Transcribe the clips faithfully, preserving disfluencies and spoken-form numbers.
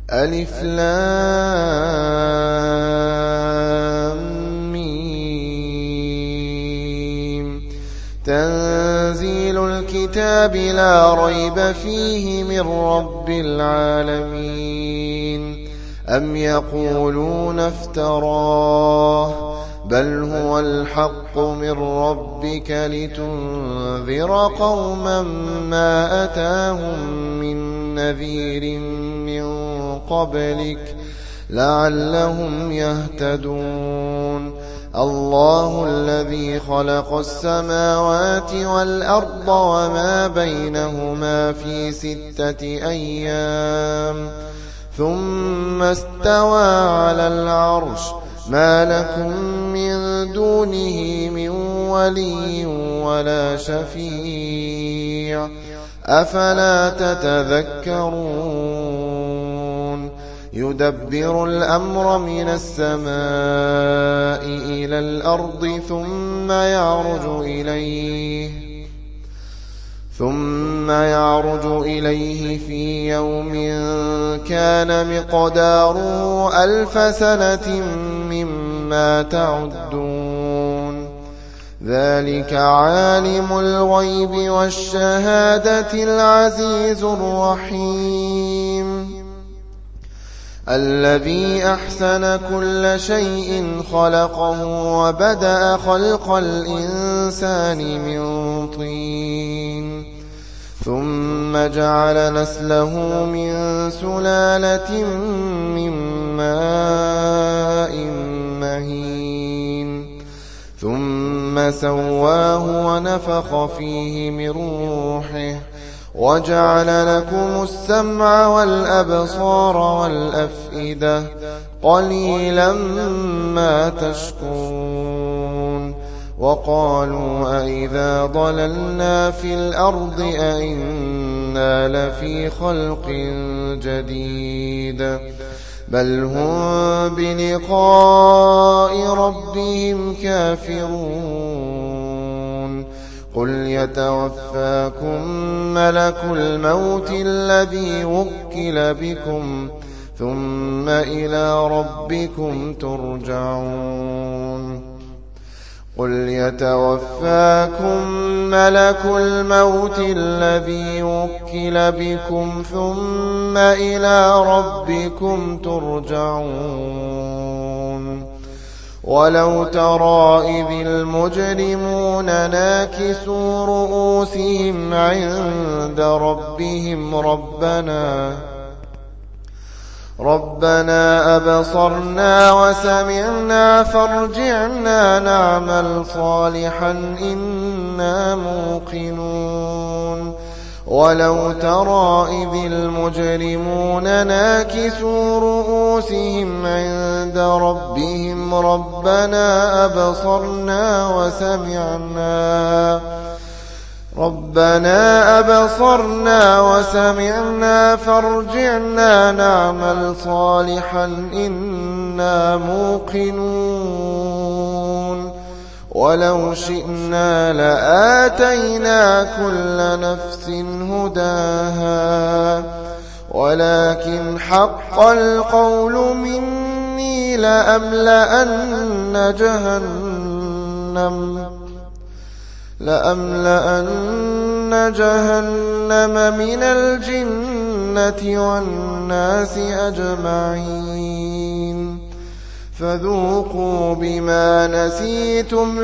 ألف لام ميم. تنزيل الكتاب لا ريب فيه من رب العالمين. أم يقولون افتراه بل هو الحق من ربك لتنذر قوما ما أتاهم من نذير من قبلك لعلهم يهتدون. الله الذي خلق السماوات والأرض وما بينهما في ستة أيام ثم استوى على العرش ما لكم من دونه من ولي ولا شفيع أفلا تتذكرون. يدبر الأمر من السماء إلى الأرض ثم يعرج إليه ثم يعرج إليه في يوم كان مقداره ألف سنة مما تعدون. ذلك عالم الغيب والشهادة العزيز الرحيم الذي أحسن كل شيء خلقه وبدأ خلق الإنسان من طين ثم جعل نسله من سلالة من ماء مهين ثم سواه ونفخ فيه من روحه وجعل لكم السمع والأبصار والأفئدة قليلا ما تشكرون. وقالوا أئذا ضللنا في الأرض أئنا لفي خلق جديد بل هم بلقاء ربهم كافرون. قل يتوفاكم ملك الموت الذي وكل بكم ثم إلى ربكم ترجعون. قل يتوفاكم ملك الموت الذي وكل بكم ثم إلى ربكم ترجعون. ولو ترى إذ المجرمون ناكسوا رؤوسهم عند ربهم ربنا ربنا أبصرنا وسمعنا فارجعنا نعمل صالحا إنا موقنون. ولو ترى إذ المجرمون ناكسوا رؤوسهم عند ربهم ربنا أبصرنا وسمعنا ربنا أبصرنا وسمعنا فارجعنا نعمل صالحا إنا موقنون. ولو شئنا لآتينا كل نفس هداها ولكن حق القول مني لأملأن جهنم لأملأن جهنم من الجنة والناس أجمعين. فذوقوا بما نسيتم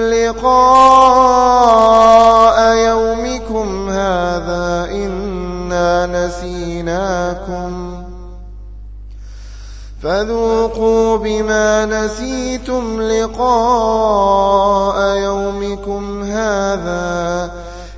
لقاء يومكم هذا إنا نسيناكم فذوقوا بما نسيتم لقاء يومكم هذا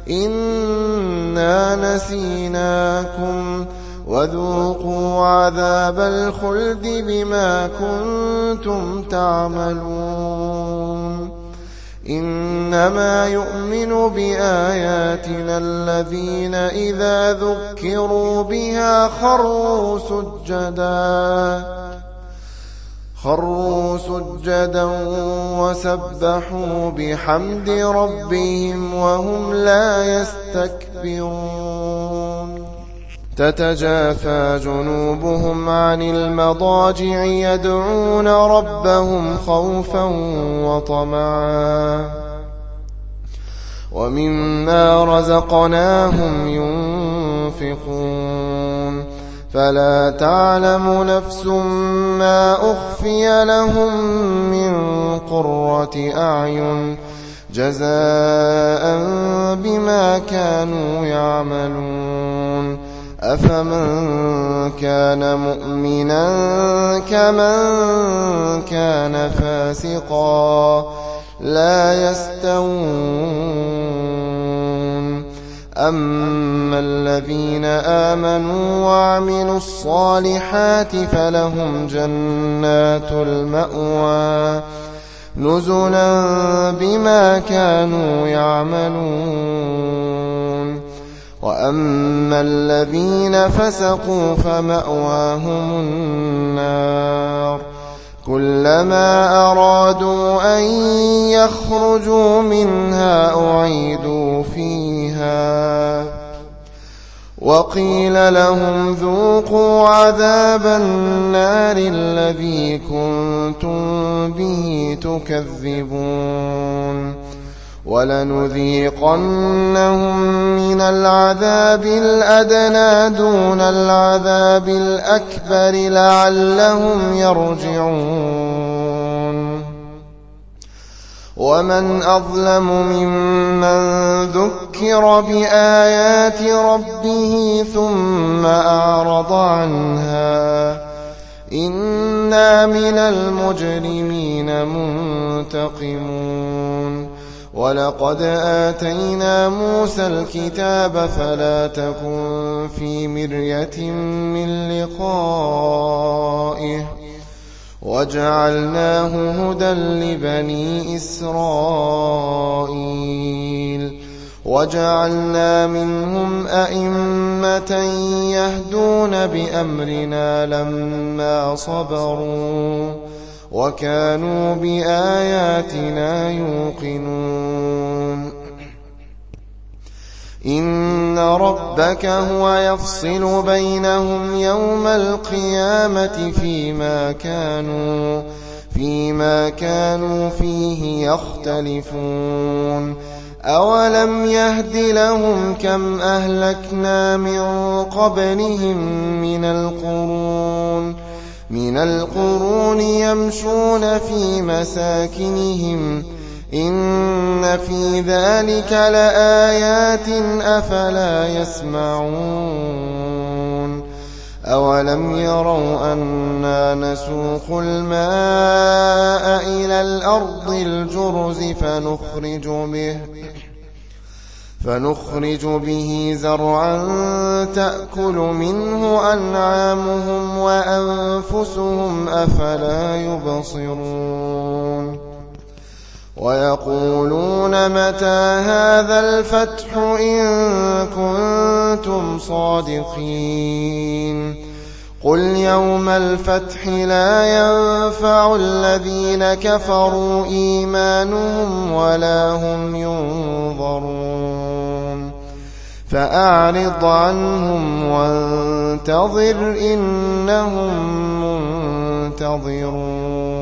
إنا نسيناكم وذوقوا عذاب الخلد بما كنتم تعملون. إنما يؤمن بآياتنا الذين إذا ذكروا بها خروا سجدا خروا سجدا وسبحوا بحمد ربهم وهم لا يستكبرون. تتجافى جنوبهم عن المضاجع يدعون ربهم خوفا وطمعا ومما رزقناهم ينفقون فلا تعلم نفس ما أخفي لهم من قرة أعين جزاء بما كانوا يعملون أفمن كان مؤمنا كمن كان فاسقا لا يستوون أما الذين آمنوا وعملوا الصالحات فلهم جنات المأوى نزلا بما كانوا يعملون وأما الذين فسقوا فمأواهم النار كلما أرادوا أن يخرجوا منها أعيدوا فيها وقيل لهم ذوقوا عذاب النار الذي كنتم به تكذبون ولنذيقنهم من العذاب الأدنى دون العذاب الأكبر لعلهم يرجعون ومن أظلم ممن ذكر بآيات ربه ثم أعرض عنها إنا من المجرمين منتقمون ولقد آتينا موسى الكتاب فلا تكن في مرية من لقائه وجعلناه هدى لبني إسرائيل وجعلنا منهم أئمة يهدون بأمرنا لما صبروا وكانوا بآياتنا يوقنون إن ربك هو يفصل بينهم يوم القيامة فيما كانوا فيما كانوا فيه يختلفون أولم يهد لهم كم أهلكنا من قبلهم من القرون من القرون يمشون في مساكنهم إن في ذلك لآيات أفلا يسمعون أولم يروا أنا نسوق الماء إلى الأرض الجرز فنخرج به فنخرج به زرعا تأكل منه أنعامهم وأنفسهم أفلا يبصرون ويقولون متى هذا الفتح إن كنتم صادقين قل يوم الفتح لا ينفع الذين كفروا إيمانهم ولا هم ينظرون فأعرض عنهم وانتظر إنهم منتظرون